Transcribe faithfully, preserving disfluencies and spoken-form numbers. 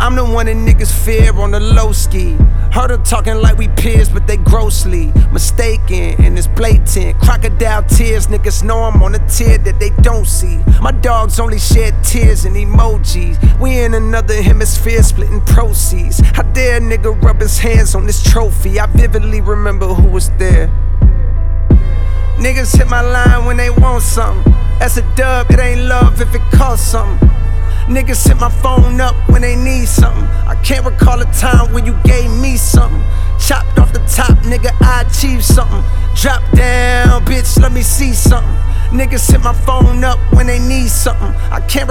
I'm the one that niggas fear on the low ski. Heard her talking like we peers, but they grossly mistaken, and it's blatant. Crocodile tears, niggas know I'm on a tier that they don't see. My dogs only shed tears and emojis. We in another hemisphere splitting proceeds. How dare a nigga rub his hands on this trophy? I vividly remember who was there. Niggas hit my line when they want something. That's a dub, it ain't love if it costs something. Niggas hit my phone up when they need something. I can't recall a time when you gave me something. Chopped off the top, nigga, I achieved something. Drop down, bitch, let me see something. Niggas hit my phone up when they need something. I can't